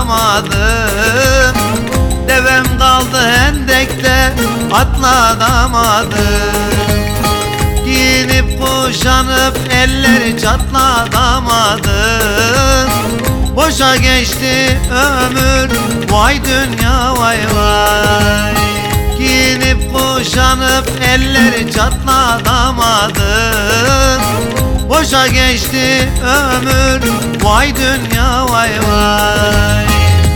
atlayamadım. Devem kaldı hendekte atlayamadım. Giyinip kuşanıp elleri çatlatamadım. Boşa geçti ömür, vay dünya vay vay. Giyinip kuşanıp elleri çatlatamadım. Boşa geçti ömür, vay dünya vay vay.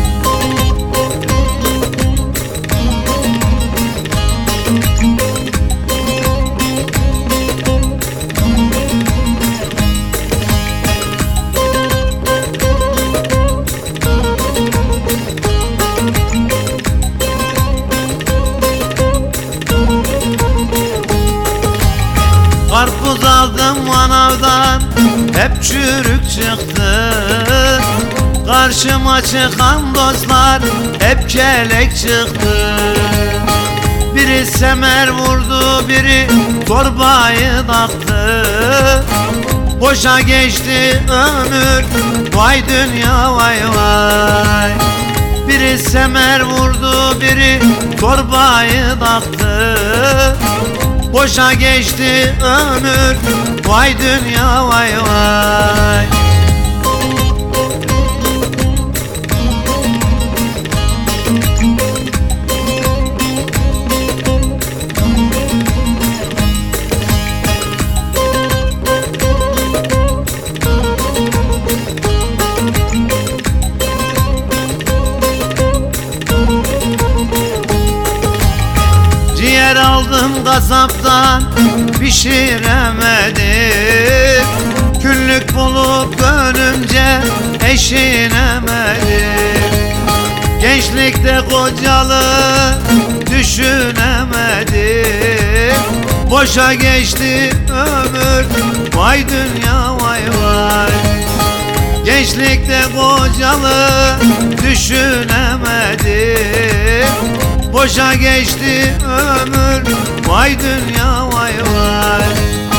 Karpuz aldım manavdan, hep çürük çıktı. Karşıma çıkan dostlar hep kelek çıktı. Biri semer vurdu, biri torbayı taktı. Boşa geçti ömür, vay dünya vay vay. Biri semer vurdu, biri torbayı taktı. Boşa geçti ömür, vay dünya vay vay. Ciğer aldım kasaptan, pişiremedim. Küllük bulup dönünce eşinemedim. Gençlikte kocalı düşünemedim. Boşa geçti ömür, vay dünya vay vay. Gençlikte kocalı düşünemedim. Boşa geçti ömür, vay dünya vay vay.